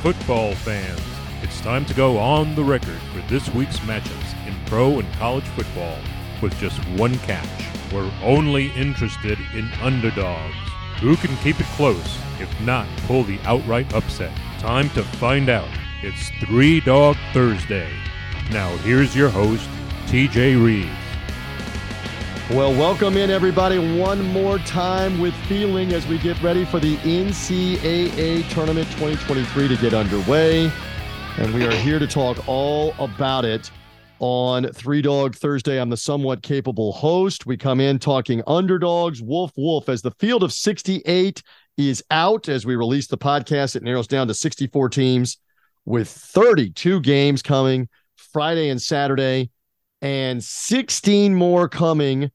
football fans. It's time to go on the record for this week's matchups in pro and college football with just one catch. We're only interested in underdogs. Who can keep it close, if not pull the outright upset? Time to find out. It's Three Dog Thursday. Now here's your host, TJ Reeves. Well, welcome in, everybody, one more time with feeling as we get ready for the NCAA Tournament 2023 to get underway. And we are here to talk all about it on Three Dog Thursday. I'm the somewhat capable host. We come in talking underdogs, wolf, as the field of 68 is out. As we release the podcast, it narrows down to 64 teams with 32 games coming Friday and Saturday, and 16 more coming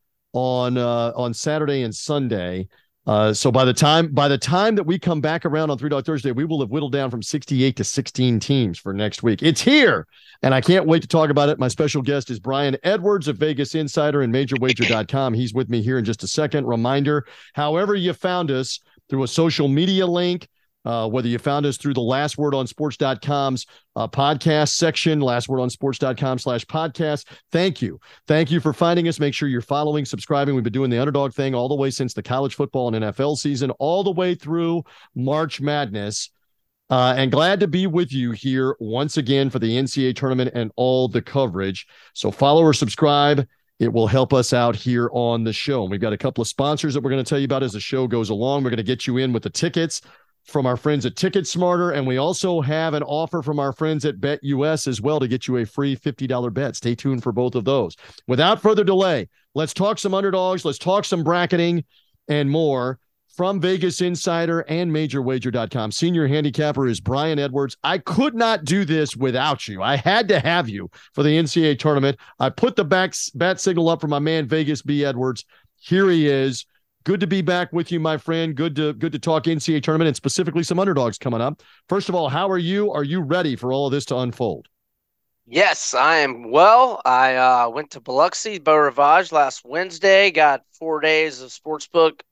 on Saturday and Sunday. So by the time that we come back around on Three Dog Thursday, we will have whittled down from 68 to 16 teams for next week. It's here, and I can't wait to talk about it. My special guest is Brian Edwards of Vegas Insider and MajorWager.com. He's with me here in just a second. Reminder, however you found us, through a social media link, whether you found us through the LastWordOnSports.com's podcast section, LastWordOnSports.com/podcast. Thank you. Thank you for finding us. Make sure you're following, subscribing. We've been doing the underdog thing all the way since the college football and NFL season, all the way through March Madness. And glad to be with you here once again for the NCAA tournament and all the coverage. So follow or subscribe. It will help us out here on the show. And we've got a couple of sponsors that we're going to tell you about as the show goes along. We're going to get you in with the tickets from our friends at Ticket Smarter, and we also have an offer from our friends at BetUS as well to get you a free $50 bet. Stay tuned for both of those. Without further delay, let's talk some underdogs, let's talk some bracketing and more from Vegas Insider and MajorWager.com. Senior handicapper is Brian Edwards. I could not do this without you. I had to have you for the NCAA tournament. I put the bat signal up for my man Vegas B. Edwards. Here he is. Good to be back with you, my friend. Good to talk NCAA tournament and specifically some underdogs coming up. First of all, how are you? Are you ready for all of this to unfold? Yes, I am. Well, I went to Biloxi, Beau Rivage last Wednesday. Got 4 days of sportsbook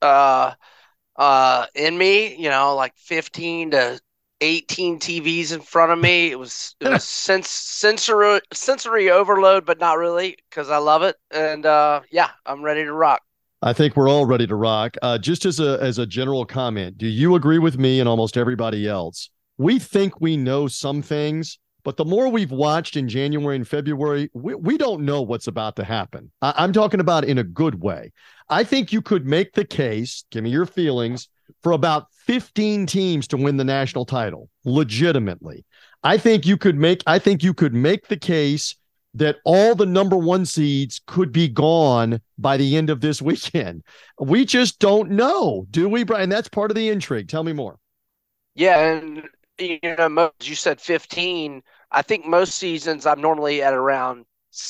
in me. You know, like 15 to 18 TVs in front of me. It was sensory overload, but not really because I love it. And yeah, I'm ready to rock. I think we're all ready to rock. Just as a general comment, do you agree with me and almost everybody else? We think we know some things, but the more we've watched in January and February, we don't know what's about to happen. I'm talking about in a good way. I think you could make the case, give me your feelings, for about 15 teams to win the national title, legitimately. I think you could make the case that all the number one seeds could be gone by the end of this weekend. We just don't know, do we, Brian? That's part of the intrigue. Tell me more. Yeah, and you said 15. I think most seasons I'm normally at around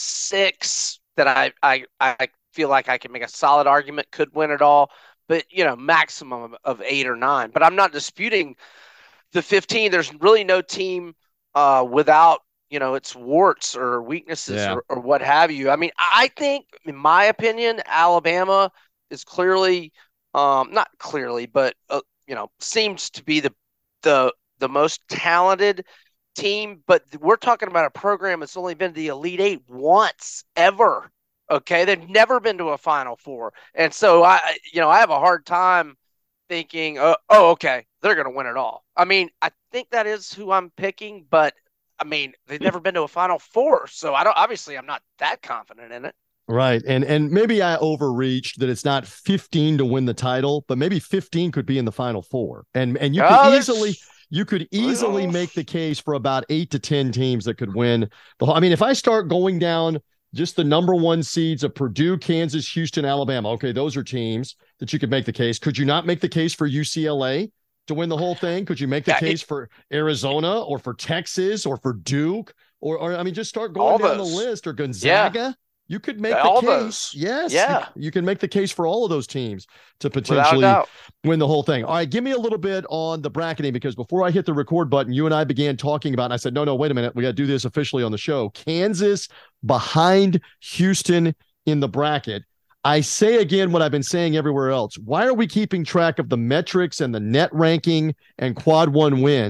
6 that I feel like I can make a solid argument could win it all, but maximum of 8 or 9. But I'm not disputing the 15. There's really no team without its warts or weaknesses or what have you. I mean, I think, in my opinion, Alabama is clearly, not clearly, but, seems to be the most talented team. But we're talking about a program that's only been to the Elite Eight once ever. Okay. They've never been to a Final Four. And so I have a hard time thinking, okay, they're going to win it all. I mean, I think that is who I'm picking, but I mean, they've never been to a Final Four, so I'm not that confident in it. Right, and maybe I overreached that it's not 15 to win the title, but maybe 15 could be in the Final Four, and you could easily make the case for about 8 to 10 teams that could win the whole. I mean, if I start going down just the number one seeds of Purdue, Kansas, Houston, Alabama, okay, those are teams that you could make the case. Could you not make the case for UCLA to win the whole thing? Could you make the case for Arizona or for Texas or for Duke or I mean, just start going down the list, or Gonzaga? Yeah. You could make the case. Yes. Yeah. You can make the case for all of those teams to potentially win the whole thing. All right. Give me a little bit on the bracketing, because before I hit the record button, you and I began talking about, and I said, no, wait a minute. We got to do this officially on the show. Kansas behind Houston in the bracket. I say again what I've been saying everywhere else. Why are we keeping track of the metrics and the net ranking and quad one wins?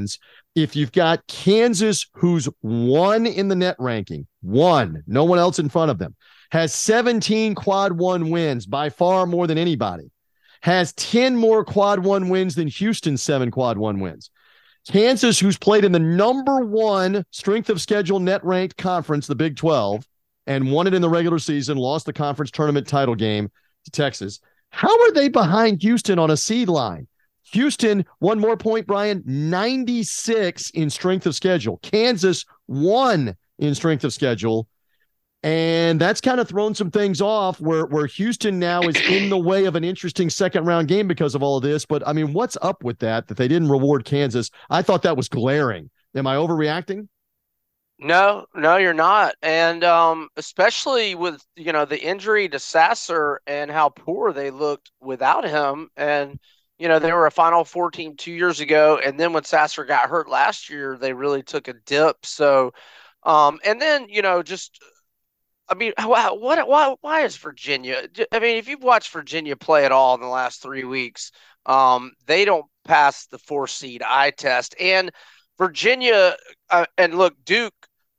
if you've got Kansas, who's one in the net ranking, one, no one else in front of them, has 17 quad one wins, by far more than anybody, has 10 more quad one wins than Houston's 7 quad one wins. Kansas, who's played in the number one strength of schedule net ranked conference, the Big 12, and won it in the regular season, lost the conference tournament title game to Texas. How are they behind Houston on a seed line? Houston, one more point, Brian, 96 in strength of schedule. Kansas, 1 in strength of schedule. And that's kind of thrown some things off where Houston now is in the way of an interesting second round game because of all of this. But I mean, what's up with that they didn't reward Kansas? I thought that was glaring. Am I overreacting? No, you're not. And especially with, the injury to Sasser and how poor they looked without him. And, they were a Final Four team 2 years ago. And then when Sasser got hurt last year, they really took a dip. So, and then, just I mean, why is Virginia? I mean, if you've watched Virginia play at all in the last 3 weeks, they don't pass the 4 seed eye test. And Virginia, and look, Duke,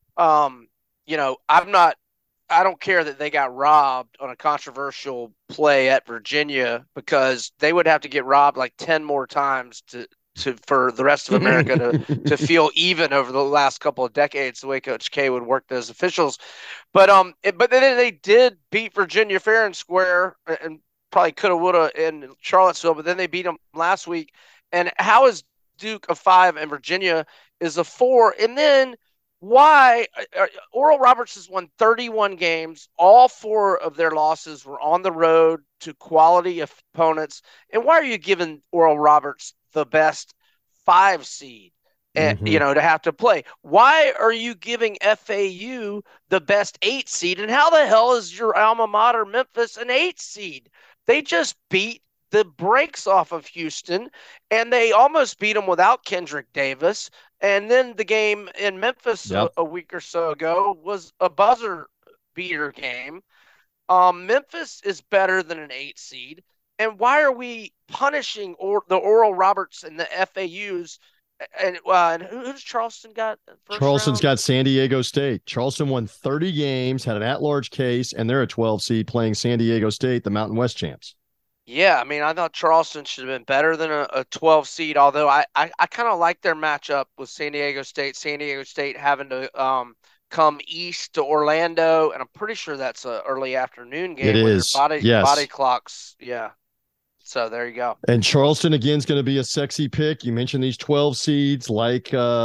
I don't care that they got robbed on a controversial play at Virginia, because they would have to get robbed like 10 more times for the rest of America to feel even over the last couple of decades, the way Coach K would work those officials. But then they did beat Virginia fair and square, and probably coulda, woulda in Charlottesville, but then they beat them last week. And how is Duke a 5 and Virginia is a 4? And then why Oral Roberts has won 31 games. All 4 of their losses were on the road to quality opponents. And why are you giving Oral Roberts the best 5 seed, and to have to play? Why are you giving FAU the best 8 seed? And how the hell is your alma mater Memphis an 8 seed? They just beat the brakes off of Houston, and they almost beat them without Kendrick Davis. And then the game in Memphis a week or so ago was a buzzer beater game. Memphis is better than an 8 seed. And why are we punishing the Oral Roberts and the FAUs? And who's Charleston got? Charleston's got San Diego State. Charleston won 30 games, had an at-large case, and they're a 12 seed playing San Diego State, the Mountain West champs. Yeah, I mean, I thought Charleston should have been better than a 12 seed, although I kind of like their matchup with San Diego State. San Diego State having to come east to Orlando, and I'm pretty sure that's an early afternoon game. It is. Body clocks, yeah. So there you go. And Charleston again is going to be a sexy pick. You mentioned these 12 seeds, like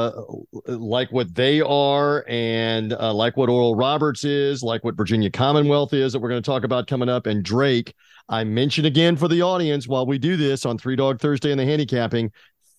what they are, and like what Oral Roberts is, like what Virginia Commonwealth is, that we're going to talk about coming up. And Drake, I mentioned again for the audience while we do this on 3 Dog Thursday in the handicapping,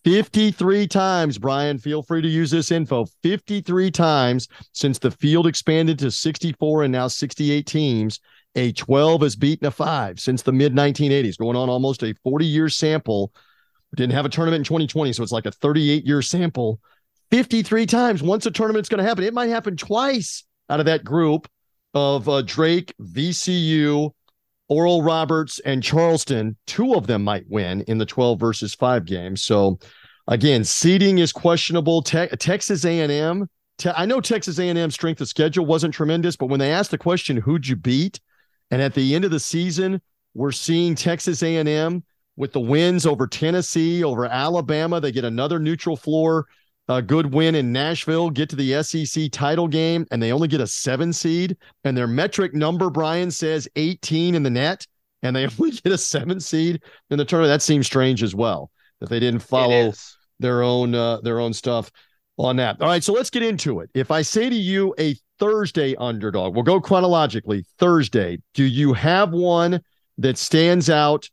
53 times, Brian, feel free to use this info, 53 times since the field expanded to 64 and now 68 teams, a 12 has beaten a 5 since the mid-1980s, going on almost a 40-year sample. We didn't have a tournament in 2020, so it's like a 38-year sample. 53 times. Once a tournament's going to happen, it might happen twice out of that group of Drake, VCU, Oral Roberts, and Charleston. 2 of them might win in the 12 versus 5 games. So, again, seeding is questionable. Texas A&M, I know Texas A&M strength of schedule wasn't tremendous, but when they asked the question, who'd you beat? And at the end of the season, we're seeing Texas A&M with the wins over Tennessee, over Alabama. They get another neutral floor, good win in Nashville, get to the SEC title game, and they only get a 7 seed. And their metric number, Brian, says 18 in the net, and they only get a 7 seed in the tournament. That seems strange as well, that they didn't follow their own stuff on that. All right, so let's get into it. If I say to you a Thursday underdog, we'll go chronologically. Thursday, do you have one that stands out,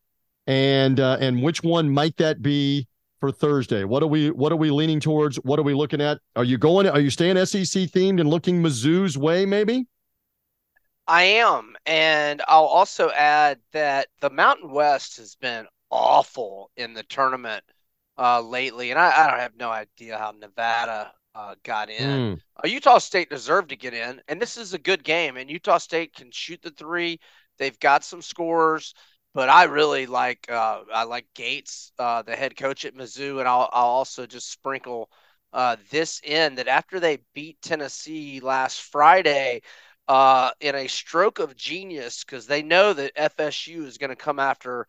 and which one might that be for Thursday? What are we leaning towards? What are we looking at? Are you staying SEC themed and looking Mizzou's way maybe? I am, and I'll also add that the Mountain West has been awful in the tournament lately, and I have no idea how Nevada got in. Utah State deserved to get in, and this is a good game, and Utah State can shoot the 3. They've got some scorers, but I really like Gates, the head coach at Mizzou, and I'll also just sprinkle this end, that after they beat Tennessee last Friday, in a stroke of genius, because they know that FSU is going to come after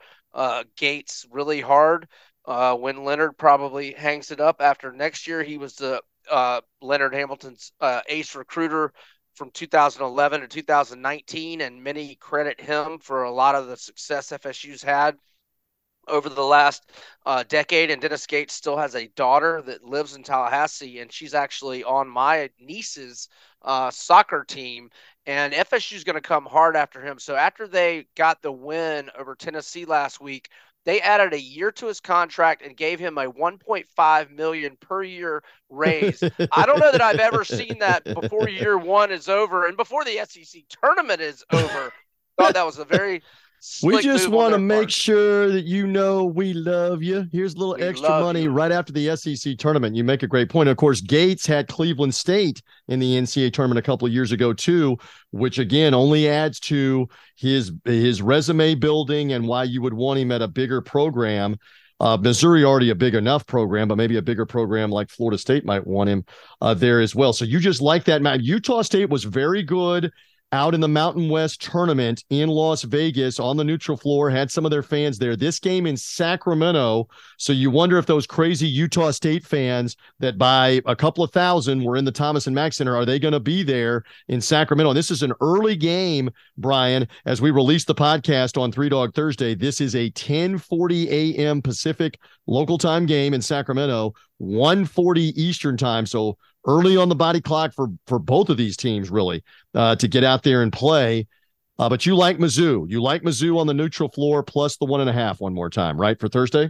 Gates really hard when Leonard probably hangs it up after next year. He was the Leonard Hamilton's ace recruiter from 2011 to 2019, and many credit him for a lot of the success FSU's had over the last decade. And Dennis Gates still has a daughter that lives in Tallahassee, and she's actually on my niece's soccer team. And FSU is going to come hard after him. So after they got the win over Tennessee last week, they added a year to his contract and gave him a 1.5 million per year raise. I don't know that I've ever seen that before year one is over and before the SEC tournament is over. Thought that was a very we just want to make part. sure that you know we love you. Here's a little extra money right after the SEC tournament. You make a great point. Of course, Gates had Cleveland State in the NCAA tournament a couple of years ago too, which again only adds to his resume building and why you would want him at a bigger program. Missouri already a big enough program, but maybe a bigger program like Florida State might want him there as well. So you just like that, Matt. Utah State was very good out in the Mountain West tournament in Las Vegas on the neutral floor, had some of their fans there. This game in Sacramento, so you wonder if those crazy Utah State fans that by a couple of thousand were in the Thomas and Mack Center, are they going to be there in Sacramento? And this is an early game, Brian, as we release the podcast on Three Dog Thursday. This is a 10:40 a.m. Pacific local time game in Sacramento, 1:40 Eastern time. So early on the body clock for both of these teams, really, to get out there and play. But you like Mizzou. You like Mizzou on the neutral floor plus the 1.5 one more time, right, for Thursday?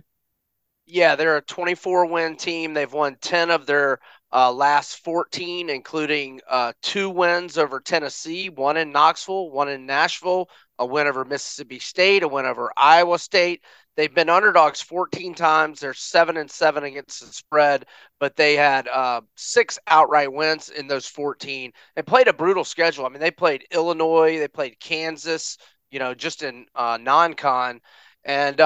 Yeah, they're a 24-win team. They've won 10 of their last 14, including 2 wins over Tennessee, 1 in Knoxville, 1 in Nashville, a win over Mississippi State, a win over Iowa State. They've been underdogs 14 times. They're 7-7 against the spread, but they had 6 outright wins in those 14. They played a brutal schedule. I mean, they played Illinois, they played Kansas, just in non-con. And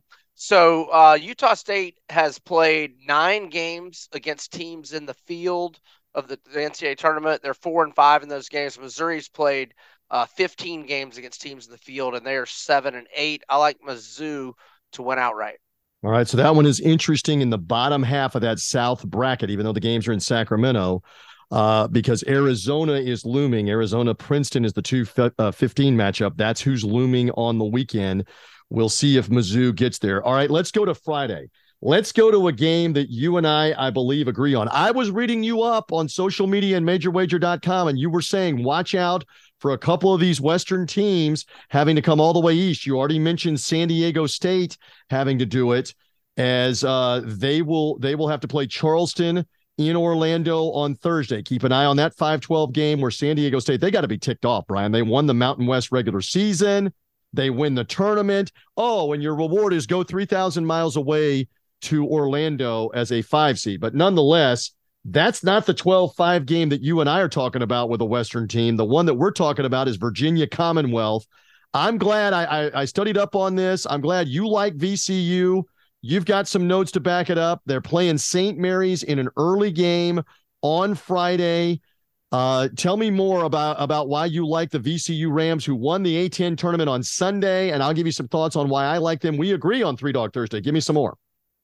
so Utah State has played 9 games against teams in the field of the NCAA tournament. They're 4-5 in those games. Missouri's played 15 games against teams in the field, and they are 7-8. I like Mizzou to win outright. All right, so that one is interesting in the bottom half of that South bracket, even though the games are in Sacramento, because Arizona is looming. Arizona-Princeton is the 2-15 matchup. That's who's looming on the weekend. We'll see if Mizzou gets there. All right, let's go to Friday. Let's go to a game that you and I believe, agree on. I was reading you up on social media and majorwager.com, and you were saying, watch out for a couple of these Western teams having to come all the way east. You already mentioned San Diego State having to do it, as they will have to play Charleston in Orlando on Thursday. Keep an eye on that 5-12 game where San Diego State, they got to be ticked off, Brian. They won the Mountain West regular season. They win the tournament. Oh, and your reward is go 3,000 miles away to Orlando as a 5 seed. But nonetheless, that's not the 12-5 game that you and I are talking about with a Western team. The one that we're talking about is Virginia Commonwealth. I'm glad I studied up on this. I'm glad you like VCU. You've got some notes to back it up. They're playing St. Mary's in an early game on Friday. Tell me more about why you like the VCU Rams, who won the A10 tournament on Sunday, and I'll give you some thoughts on why I like them. We agree on Three Dog Thursday. Give me some more.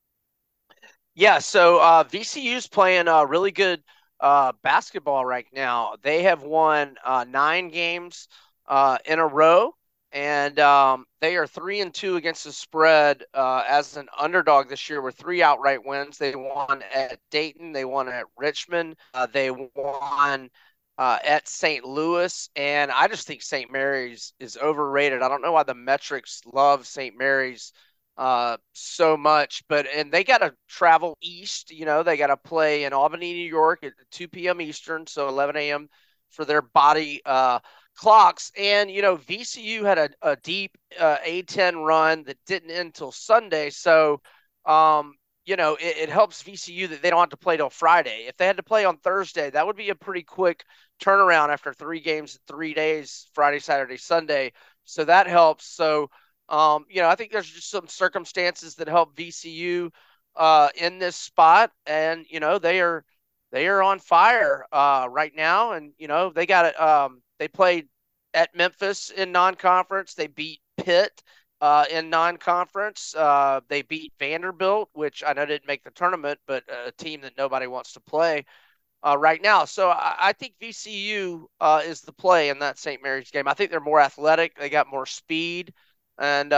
Yeah, so VCU's playing really good basketball right now. They have won 9 games in a row, and they are 3-2 against the spread as an underdog this year with 3 outright wins. They won at Dayton, they won at Richmond, they won at St. Louis, and I just think St. Mary's is overrated. I don't know why the metrics love St. Mary's so much, and they got to travel east. They got to play in Albany, New York at 2 p.m. Eastern, so 11 a.m. for their body clocks. And VCU had a deep A10 run that didn't end until Sunday, so it helps VCU that they don't have to play till Friday. If they had to play on Thursday, that would be a pretty quick turnaround after 3 games in 3 days, Friday, Saturday, Sunday. So that helps. So I think there's just some circumstances that help VCU in this spot, and they are they are on fire right now. And, they got it. They played at Memphis in non-conference. They beat Pitt in non-conference. They beat Vanderbilt, which I know didn't make the tournament, but a team that nobody wants to play right now. So I think VCU is the play in that St. Mary's game. I think they're more athletic. They got more speed. And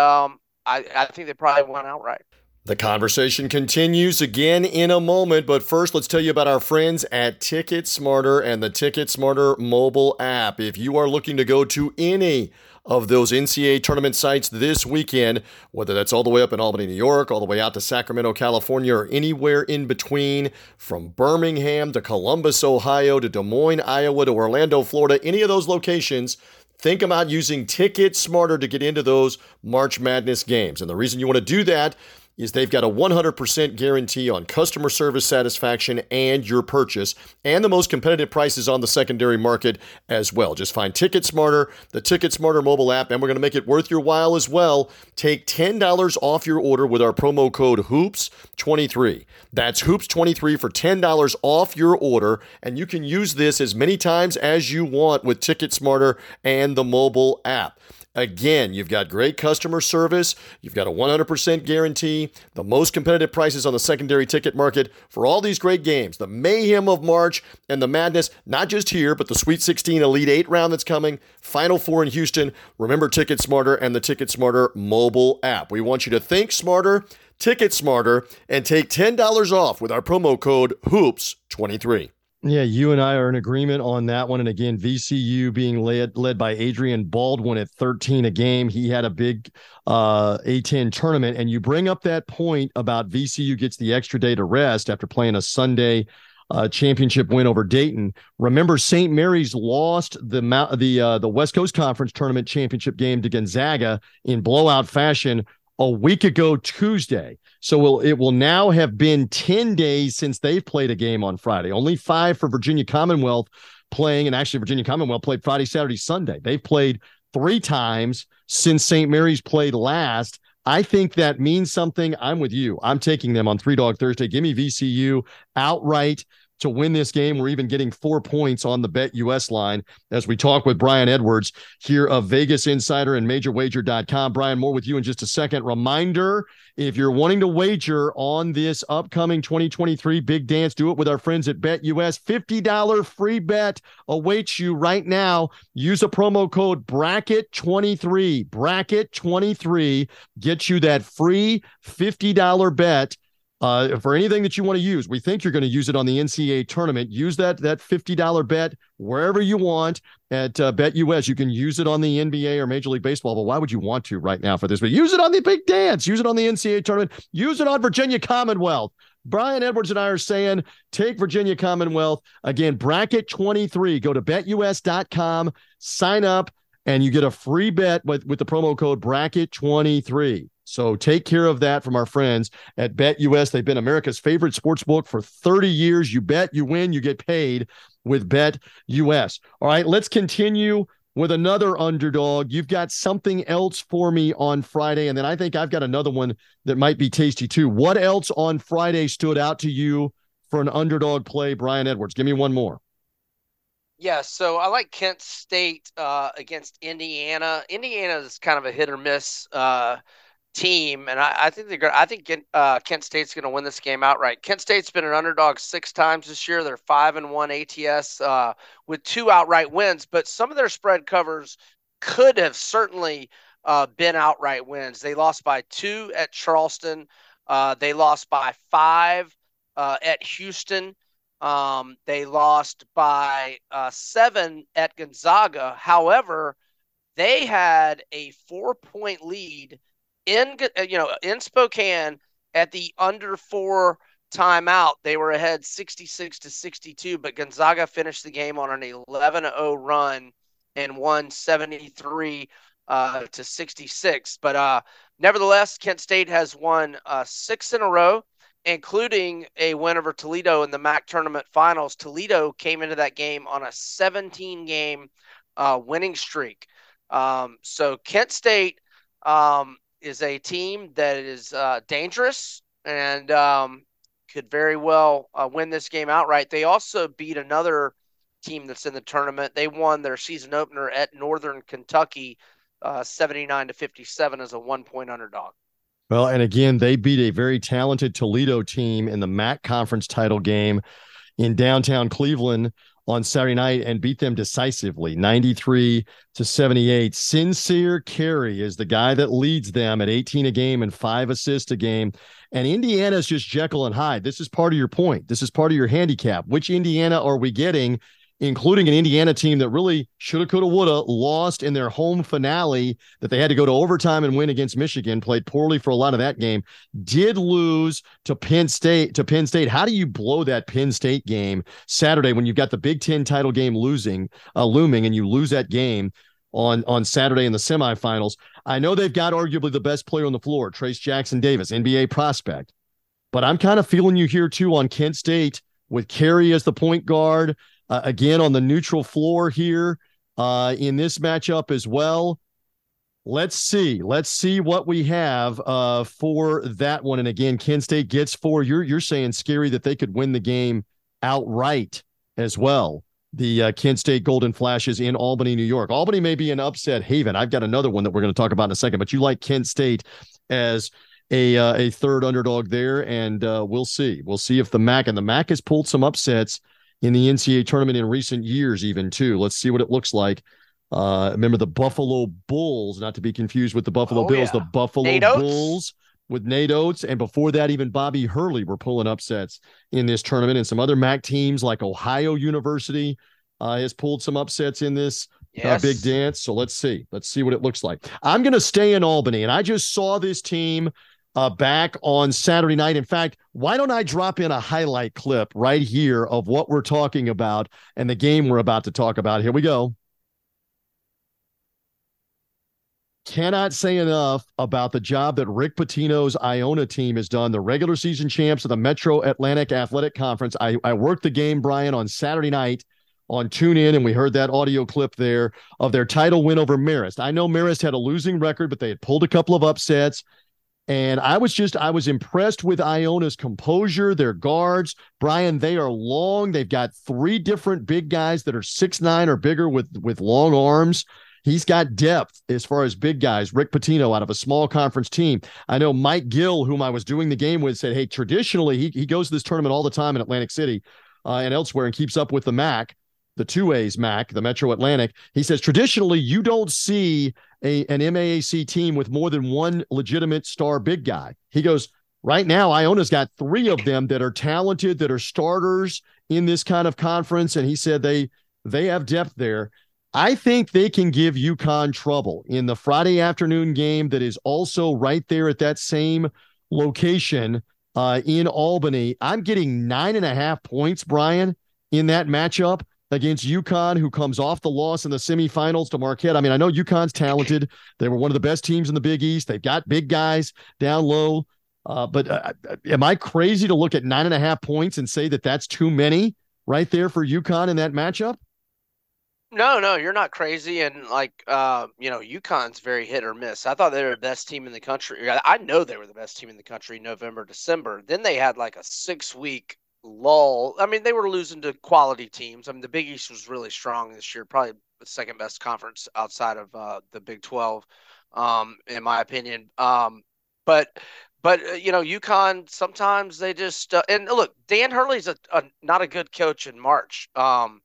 I think they probably won outright. The conversation continues again in a moment, but first let's tell you about our friends at Ticket Smarter and the Ticket Smarter mobile app. If you are looking to go to any of those NCAA tournament sites this weekend, whether that's all the way up in Albany, New York, all the way out to Sacramento, California, or anywhere in between, from Birmingham to Columbus, Ohio, to Des Moines, Iowa, to Orlando, Florida, any of those locations, think about using Ticket Smarter to get into those March Madness games. And the reason you want to do that is they've got a 100% guarantee on customer service satisfaction and your purchase, and the most competitive prices on the secondary market as well. Just find Ticket Smarter, the Ticket Smarter mobile app, and we're going to make it worth your while as well. Take $10 off your order with our promo code HOOPS23. That's HOOPS23 for $10 off your order, and you can use this as many times as you want with Ticket Smarter and the mobile app. Again, you've got great customer service, you've got a 100% guarantee, the most competitive prices on the secondary ticket market for all these great games, the mayhem of March and the madness, not just here, but the Sweet 16 Elite 8 round that's coming, Final Four in Houston. Remember Ticket Smarter and the Ticket Smarter mobile app. We want you to think smarter, Ticket Smarter, and take $10 off with our promo code HOOPS23. Yeah, you and I are in agreement on that one. And again, VCU being led by Adrian Baldwin at 13 a game. He had a big A10 tournament. And you bring up that point about VCU gets the extra day to rest after playing a Sunday championship win over Dayton. Remember, St. Mary's lost the West Coast Conference tournament championship game to Gonzaga in blowout fashion a week ago Tuesday. So it will now have been 10 days since they've played a game on Friday. Only 5 for Virginia Commonwealth playing, and actually Virginia Commonwealth played Friday, Saturday, Sunday. They've played 3 times since St. Mary's played last. I think that means something. I'm with you. I'm taking them on 3 Dog Thursday. Give me VCU outright to win this game. We're even getting 4 points on the BetUS line as we talk with Brian Edwards here of Vegas Insider and MajorWager.com. Brian, more with you in just a second. Reminder, if you're wanting to wager on this upcoming 2023 Big Dance, do it with our friends at BetUS. $50 free bet awaits you right now. Use a promo code BRACKET23. BRACKET23 gets you that free $50 bet. For anything that you want to use. We think you're going to use it on the NCAA tournament. Use that $50 bet wherever you want at BetUS. You can use it on the NBA or Major League Baseball, but why would you want to right now for this? But use it on the Big Dance. Use it on the NCAA tournament. Use it on Virginia Commonwealth. Brian Edwards and I are saying take Virginia Commonwealth. Again, bracket 23. Go to BetUS.com, sign up, and you get a free bet with the promo code bracket 23. So take care of that from our friends at BetUS. They've been America's favorite sports book for 30 years. You bet, you win, you get paid with BetUS. All right, let's continue with another underdog. You've got something else for me on Friday, and then I think I've got another one that might be tasty too. What else on Friday stood out to you for an underdog play, Brian Edwards? Give me one more. Yeah, so I like Kent State against Indiana. Indiana is kind of a hit or miss team, and I think they're going. I think Kent State's going to win this game outright. Kent State's been an underdog 6 times this year. They're 5-1 ATS with 2 outright wins, but some of their spread covers could have certainly been outright wins. They lost by 2 at Charleston. They lost by 5 at Houston. They lost by 7 at Gonzaga. However, they had a 4-point lead in Spokane at the under 4 timeout. They were ahead 66-62, but Gonzaga finished the game on an 11-0 run and won 73-66. But nevertheless, Kent State has won 6 in a row, including a win over Toledo in the MAC tournament finals. Toledo came into that game on a 17-game winning streak. So Kent State is a team that is dangerous and could very well win this game outright. They also beat another team that's in the tournament. They won their season opener at Northern Kentucky 79-57 as a 1-point underdog. Well, and again, they beat a very talented Toledo team in the MAC conference title game in downtown Cleveland on Saturday night and beat them decisively, 93-78. Sincere Carey is the guy that leads them at 18 a game and 5 assists a game. And Indiana's just Jekyll and Hyde. This is part of your point. This is part of your handicap. Which Indiana are we getting, including an Indiana team that really shoulda, coulda, woulda, lost in their home finale that they had to go to overtime and win against Michigan, played poorly for a lot of that game, did lose to Penn State. How do you blow that Penn State game Saturday when you've got the Big Ten title game looming, and you lose that game on Saturday in the semifinals? I know they've got arguably the best player on the floor, Trace Jackson Davis, NBA prospect, but I'm kind of feeling you here too on Kent State with Carey as the point guard. Again, on the neutral floor here in this matchup as well. Let's see what we have for that one. And again, Kent State gets 4. You're saying, Scary, that they could win the game outright as well. The Kent State Golden Flashes in Albany, New York. Albany may be an upset haven. I've got another one that we're going to talk about in a second, but you like Kent State as a third underdog there, and we'll see. We'll see if the MAC has pulled some upsets in the NCAA tournament in recent years even too. Let's see what it looks like. Remember the Buffalo Bulls, not to be confused with the Buffalo Bills, the Buffalo Bulls with Nate Oates. And before that, even Bobby Hurley were pulling upsets in this tournament. And some other MAC teams like Ohio University has pulled some upsets in this big dance. So let's see what it looks like. I'm going to stay in Albany, and I just saw this team back on Saturday night. In fact, why don't I drop in a highlight clip right here of what we're talking about and the game we're about to talk about? Here we go. Cannot say enough about the job that Rick Pitino's Iona team has done, the regular season champs of the Metro Atlantic Athletic Conference. I worked the game, Brian, on Saturday night on TuneIn, and we heard that audio clip there of their title win over Marist. I know Marist had a losing record, but they had pulled a couple of upsets. And I was impressed with Iona's composure, their guards. Brian, they are long. They've got 3 different big guys that are 6'9" or bigger with long arms. He's got depth as far as big guys. Rick Pitino out of a small conference team. I know Mike Gill, whom I was doing the game with, said, hey, traditionally, he goes to this tournament all the time in Atlantic City and elsewhere and keeps up with the MAC, the 2A's MAC, the Metro Atlantic. He says, traditionally, you don't see an MAAC team with more than one legitimate star big guy. He goes, right now, Iona's got 3 of them that are talented, that are starters in this kind of conference. And he said they have depth there. I think they can give UConn trouble in the Friday afternoon game that is also right there at that same location in Albany. I'm getting 9.5 points, Brian, in that matchup against UConn, who comes off the loss in the semifinals to Marquette. I mean, I know UConn's talented. They were one of the best teams in the Big East. They've got big guys down low. But am I crazy to look at 9.5 points and say that that's too many right there for UConn in that matchup? No, you're not crazy. And UConn's very hit or miss. I thought they were the best team in the country. I know they were the best team in the country November, December. Then they had like a 6-week lull. I mean, they were losing to quality teams. I mean, the Big East was really strong this year, probably the second best conference outside of the Big 12, in my opinion. But UConn, sometimes they just and look, Dan Hurley's not a good coach in March. I'm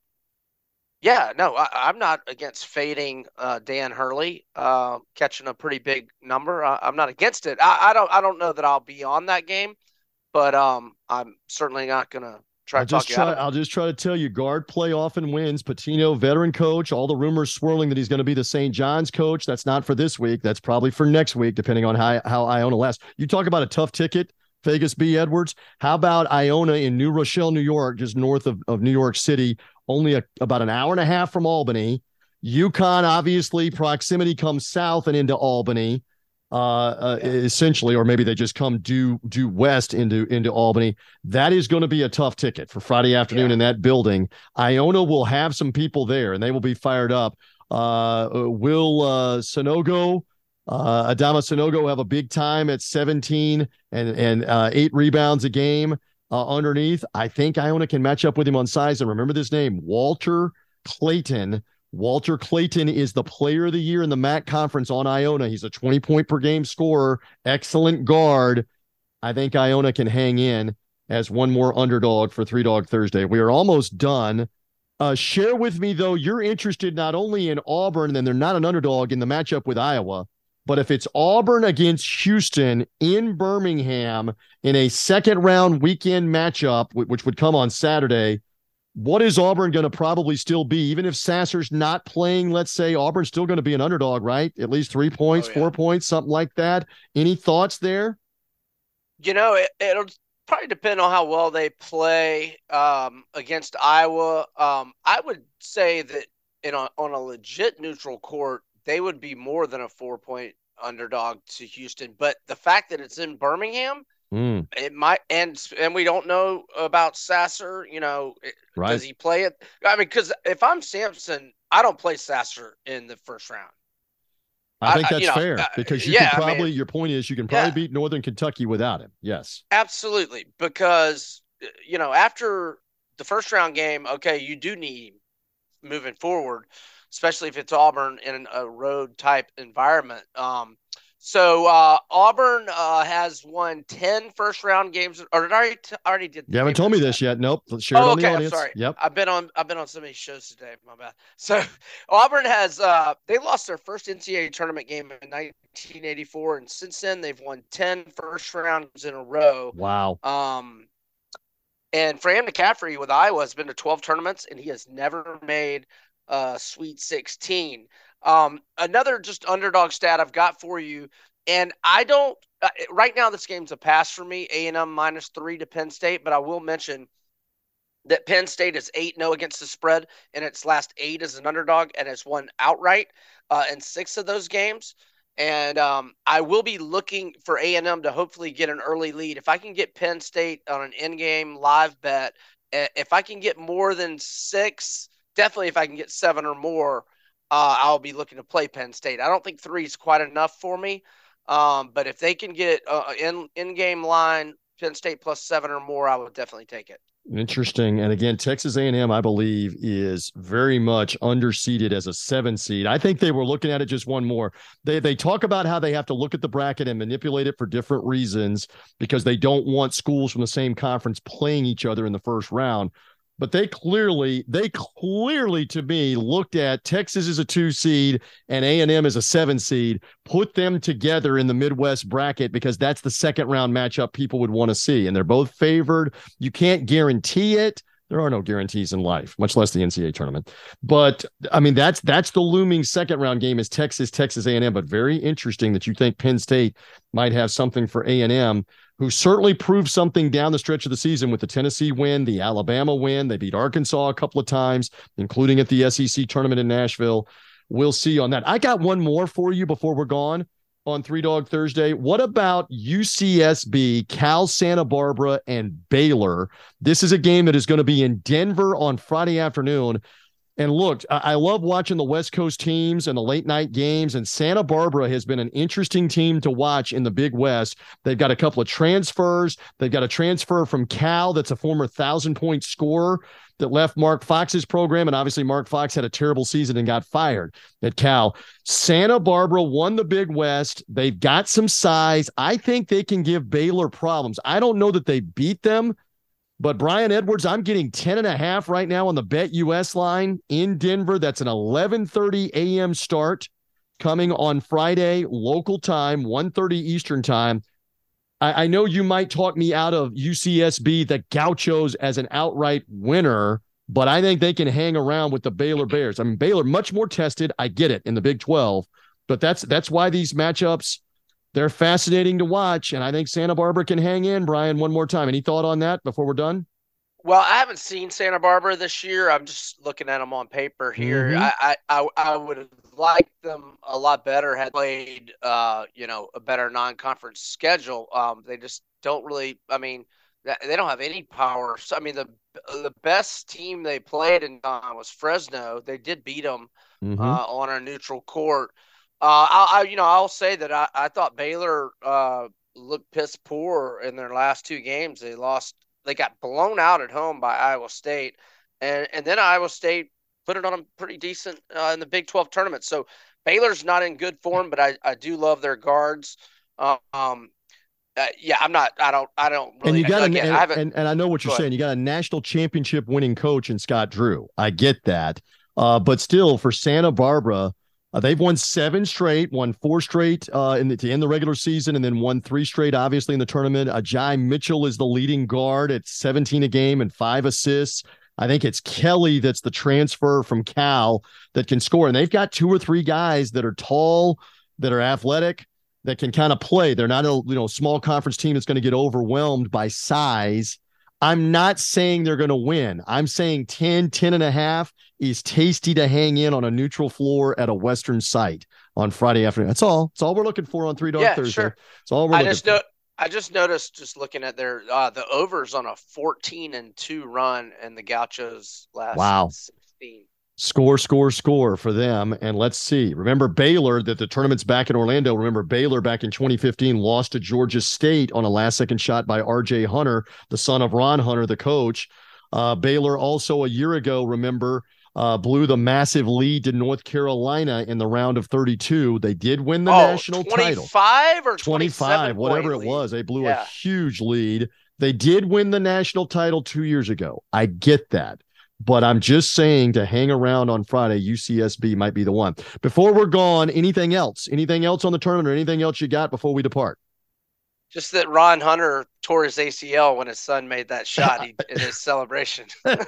not against fading Dan Hurley catching a pretty big number. I'm not against it. I don't know that I'll be on that game. But I'm certainly not going to try to talk you out of it. I'll just try to tell you, guard play often wins. Pitino, veteran coach, all the rumors swirling that he's going to be the St. John's coach. That's not for this week. That's probably for next week, depending on how Iona lasts. You talk about a tough ticket, Vegas B. Edwards. How about Iona in New Rochelle, New York, just north of New York City, only about an hour and a half from Albany. UConn, obviously, proximity comes south and into Albany. Essentially, or maybe they just come due west into Albany. That is going to be a tough ticket for Friday afternoon in that building. Iona will have some people there, and they will be fired up. Will Adama Sanogo have a big time at 17 and 8 rebounds a game? underneath. I think Iona can match up with him on size. And remember this name, Walter Clayton. Walter Clayton is the player of the year in the MAC conference on Iona. He's a 20-point per game scorer, excellent guard. I think Iona can hang in as one more underdog for Three Dog Thursday. We are almost done. Share with me, though, you're interested not only in Auburn, and they're not an underdog in the matchup with Iowa, but if it's Auburn against Houston in Birmingham in a second-round weekend matchup, which would come on Saturday, what is Auburn going to probably still be? Even if Sasser's not playing, let's say, Auburn's still going to be an underdog, right? At least 3 points, 4 points, something like that. Any thoughts there? It'll probably depend on how well they play against Iowa. I would say that on a legit neutral court, they would be more than a 4-point underdog to Houston. But the fact that it's in Birmingham, it might, and we don't know about Sasser. Right. Does he play it? I mean, because if I'm Sampson, I don't play Sasser in the first round. I think that's fair because you could probably, your point is you can probably beat Northern Kentucky without him. Yes, absolutely. Because, after the first round game, okay, you do need moving forward, especially if it's Auburn in a road type environment. So Auburn has won 10 first round games. Or did I already did? You haven't told me this yet. Nope. Let's share it on the audience. I'm sorry. Yep. I've been on so many shows today. My bad. So Auburn has they lost their first NCAA tournament game in 1984, and since then they've won 10 first rounds in a row. Wow. And Fran McCaffrey with Iowa has been to 12 tournaments, and he has never made Sweet 16. Another just underdog stat I've got for you, and I don't right now this game's a pass for me, A&M -3 to Penn State, but I will mention that Penn State is 8-0 against the spread in its last 8 as an underdog and has won outright in 6 of those games. And I will be looking for A&M to hopefully get an early lead. If I can get Penn State on an in-game live bet, if I can get more than 6, definitely if I can get 7 or more, I'll be looking to play Penn State. I don't think 3 is quite enough for me. But if they can get in-game line, Penn State plus 7 or more, I would definitely take it. Interesting. And again, Texas A&M, I believe, is very much underseeded as a 7 seed. I think they were looking at it just one more. They talk about how they have to look at the bracket and manipulate it for different reasons because they don't want schools from the same conference playing each other in the first round. But they clearly to me looked at Texas as a 2 seed and A&M as a 7 seed, put them together in the Midwest bracket because that's the second round matchup people would want to see. And they're both favored. You can't guarantee it. There are no guarantees in life, much less the NCAA tournament. But I mean, that's the looming second round game is Texas A&M, but very interesting that you think Penn State might have something for A&M, who certainly proved something down the stretch of the season with the Tennessee win, the Alabama win. They beat Arkansas a couple of times, including at the SEC tournament in Nashville. We'll see on that. I got one more for you before we're gone on Three Dog Thursday. What about UCSB, Cal Santa Barbara, and Baylor? This is a game that is going to be in Denver on Friday afternoon. And look, I love watching the West Coast teams and the late night games, and Santa Barbara has been an interesting team to watch in the Big West. They've got a couple of transfers. They've got a transfer from Cal that's a former 1,000-point scorer that left Mark Fox's program, and obviously Mark Fox had a terrible season and got fired at Cal. Santa Barbara won the Big West. They've got some size. I think they can give Baylor problems. I don't know that they beat them, but Brian Edwards, I'm getting 10.5 right now on the BetUS line in Denver. That's an 11:30 a.m. start coming on Friday, local time, 1:30 Eastern time. I know you might talk me out of UCSB, the Gauchos, as an outright winner, but I think they can hang around with the Baylor Bears. I mean, Baylor much more tested. I get it in the Big 12, but that's why these matchups, they're fascinating to watch, and I think Santa Barbara can hang in. Brian, one more time. Any thought on that before we're done? Well, I haven't seen Santa Barbara this year. I'm just looking at them on paper here. Mm-hmm. I would have liked them a lot better had played, a better non-conference schedule. They just don't really. I mean, they don't have any power. So, I mean, the best team they played in was Fresno. They did beat them on a neutral court. I'll say that I thought Baylor looked piss poor in their last 2 games. They lost they got blown out at home by Iowa State, and then Iowa State put it on them pretty decent in the Big 12 tournament. So Baylor's not in good form, but I do love their guards. Yeah, I'm not. I don't. Really, and you got again, and I know what you're saying. You got a national championship winning coach in Scott Drew. I get that, but still, for Santa Barbara, they've won 7 straight, won 4 straight to end the regular season, and then won 3 straight, obviously, in the tournament. Jai Mitchell is the leading guard at 17 a game and 5 assists. I think it's Kelly that's the transfer from Cal that can score, and they've got 2 or 3 guys that are tall, that are athletic, that can kind of play. They're not a small conference team that's going to get overwhelmed by size. I'm not saying they're going to win. I'm saying 10.5 is tasty to hang in on a neutral floor at a Western site on Friday afternoon. That's all. That's all we're looking for on 3 Dog Thursday. Sure. That's all we're looking for. I just noticed, just looking at their the overs on a 14-2 run and the Gauchos last 16. Score for them. And let's see. Remember Baylor, that the tournament's back in Orlando. Remember Baylor back in 2015 lost to Georgia State on a last-second shot by R.J. Hunter, the son of Ron Hunter, the coach. Baylor also a year ago, remember, blew the massive lead to North Carolina in the round of 32. They did win the national title. 25 or 25, whatever it was. They blew a huge lead. They did win the national title 2 years ago. I get that. But I'm just saying, to hang around on Friday, UCSB might be the one. Before we're gone, anything else? Anything else on the tournament, or anything else you got before we depart? Just that Ron Hunter tore his ACL when his son made that shot in his celebration.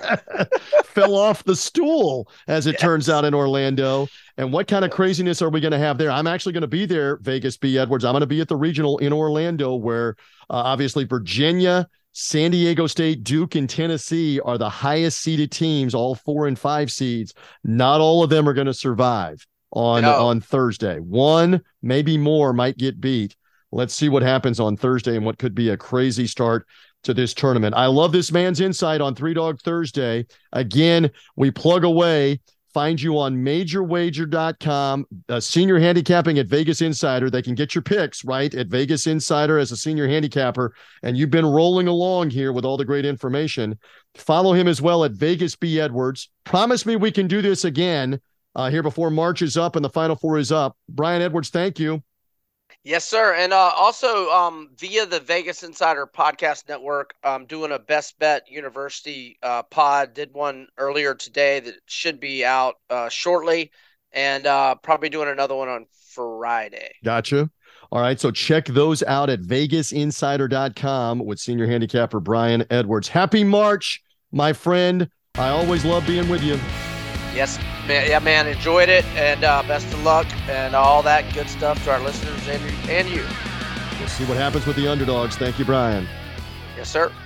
Fell off the stool, as it turns out, in Orlando. And what kind of craziness are we going to have there? I'm actually going to be there, Vegas B. Edwards. I'm going to be at the regional in Orlando, where obviously Virginia, San Diego State, Duke, and Tennessee are the highest seeded teams, all 4 and 5 seeds. Not all of them are going to survive on Thursday. One, maybe more, might get beat. Let's see what happens on Thursday and what could be a crazy start to this tournament. I love this man's insight on 3 Dog Thursday. Again, we plug away. Find you on majorwager.com, senior handicapping at Vegas Insider. They can get your picks, right, at Vegas Insider as a senior handicapper. And you've been rolling along here with all the great information. Follow him as well at Vegas B. Edwards. Promise me we can do this again here before March is up and the Final Four is up. Brian Edwards, thank you. Yes, sir. And also via the Vegas Insider Podcast Network, I'm doing a Best Bet University pod. Did one earlier today that should be out shortly, and probably doing another one on Friday. Gotcha. All right, so check those out at vegasinsider.com with senior handicapper Brian Edwards. Happy March, my friend. I always love being with you. Yes, man. Yeah, man. Enjoyed it, and best of luck and all that good stuff to our listeners and you. We'll see what happens with the underdogs. Thank you, Brian. Yes, sir.